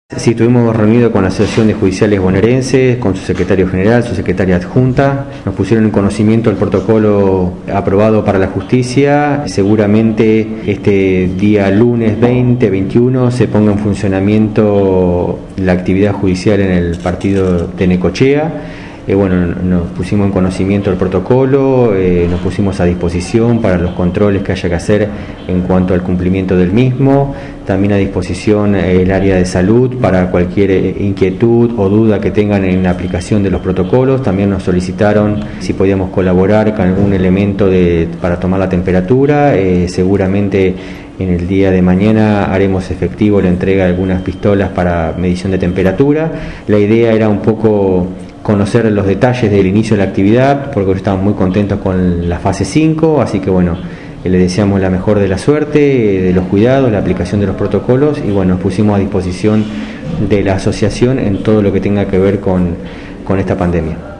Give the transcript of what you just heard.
Sí, estuvimos reunidos con la Asociación de Judiciales Bonaerenses, con su secretario general, su secretaria adjunta. Nos pusieron en conocimiento el protocolo aprobado para la justicia. Seguramente este día lunes 20-21 se ponga en funcionamiento la actividad judicial en el partido de Necochea. Nos pusimos en conocimiento del protocolo, nos pusimos a disposición para los controles que haya que hacer en cuanto al cumplimiento del mismo, también a disposición el área de salud para cualquier inquietud o duda que tengan en la aplicación de los protocolos. También nos solicitaron si podíamos colaborar con algún elemento para tomar la temperatura. Seguramente en el día de mañana haremos efectivo la entrega de algunas pistolas para medición de temperatura. La idea era un poco conocer los detalles del inicio de la actividad, porque estamos muy contentos con la fase 5, así que le deseamos la mejor de la suerte, de los cuidados, la aplicación de los protocolos y nos pusimos a disposición de la asociación en todo lo que tenga que ver con esta pandemia.